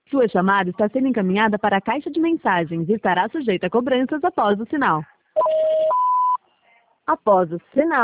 Sua chamada está sendo encaminhada para a caixa de mensagens e estará sujeita a cobranças após o sinal. Após o sinal.